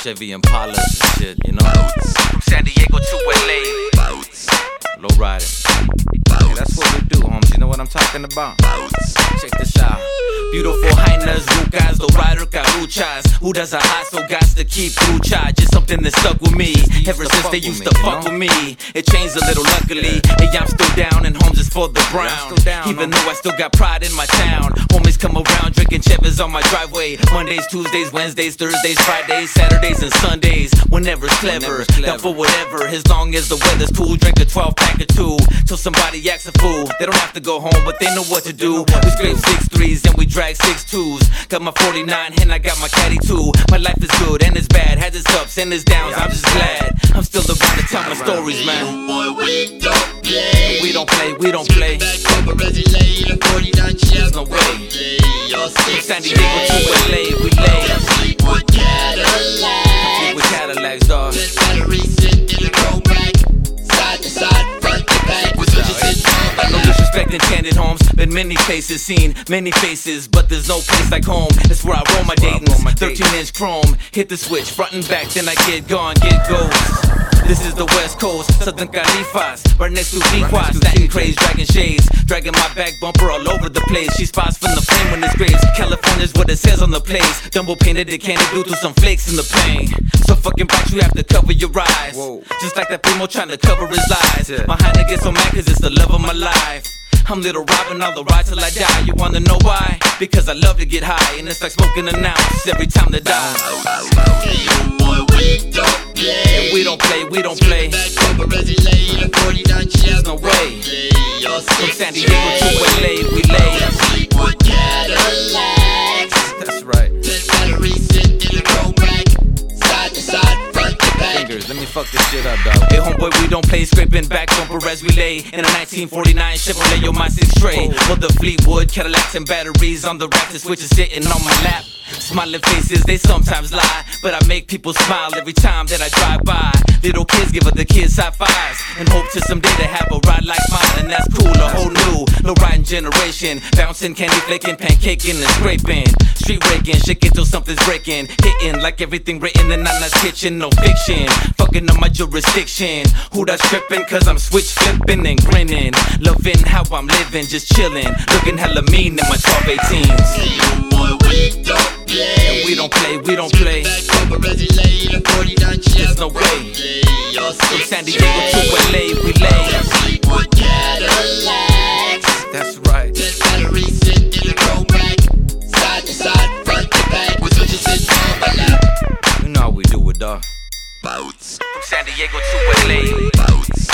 Chevy Impalas and shit, you know. From San Diego to LA. Low riding. Yeah, that's what we do, homies. You know what I'm talking about? Check this out. Beautiful hyenas, rucas, low rider caruchas. Who doesn't hustle, got to keep rucha. Just something that stuck with me ever since they used to fuck with me. It changed a little, luckily. Hey, I'm still down, and homes is for the brown. Even though I still got pride in my town. Homies come around drinking Chevys on my driveway. Mondays, Tuesdays, Wednesdays, Thursdays, Fridays, Saturdays, and Sundays. Whenever's clever, down for whatever. As long as the weather's cool, drink a 12-pack or two. Till somebody acts a fool. They don't have to go home, but they know what to do. We scrape 6'3s and we drag 6'2s. Got my 49 and I got my caddy too. My life is good and it's bad, has its ups and its downs. I'm just glad I'm still around to tell my stories, man. Boy, we don't play. We don't play, we don't play. Back over as he lay, the 49 There's no way. From San Diego to LA, we lay. Complete with Cadillacs. With Cadillacs, dawg. Then batteries sit in a Chromrack. Side to side, front to back. With switches in No disrespect in candid homes. Been many places, seen many faces, but there's no place like home. That's where I roll my Dayton's. 13-inch chrome. Hit the switch, front and back, then I get gone, get ghost. This is the West Coast, Southern Califas, right next to Tijuana, stacking craze, dragging shades, dragging my back bumper all over the place. She spots from the flame when it's graves. California's what it says on the place. Dumbo painted it candy blue through some flakes in the pain. So fucking bright you have to cover your eyes. Just like that primo trying to cover his lies. My Heine gets so mad cause it's the love of my life. I'm Little Robin, I'll ride till I die. You wanna know why? Because I love to get high, and it's like smoking an ounce every time to die. boy, we don't play. We don't play, we don't play. Back over as he lay, the 49 There's no way. From San Diego to LA, we lay. Complete with Cadillacs. That's right. Then batteries sit in a Chromrack. Side to side, front to back. Fingers, let me fuck this shit up, dog. Hey, homeboy, we don't play, scraping back bumper as we lay. In a 1949 Chevrolet, yo, my 6 tray. With the Fleetwood, Cadillacs, and batteries on the rack. The switches sitting on my lap. Smiling faces, they sometimes lie, but I make people smile every time that I drive by. Little kids give other kids high fives and hope to someday to have a ride like mine, and that's cool. A whole new, low riding generation, bouncing, candy flaking, pancaking, and scraping, street raking, shaking till something's breaking, hitting like everything written in Nana's kitchen. No fiction, fucking on my jurisdiction. Who that's tripping? Cause I'm switch flipping and grinning, loving how I'm living, just chilling, looking hella mean in my 12-18s. Boy, we don't play. We don't play, we don't play. Back over as he lay, the 49 There's no way. From San Diego to LA, we lay. Complete with Cadillacs. That's right. Then batteries sit in a Chromrack. Side to side, front to back. With switches in on my lap. You know how we do it, dawg. Boats. From San Diego to LA. Boats.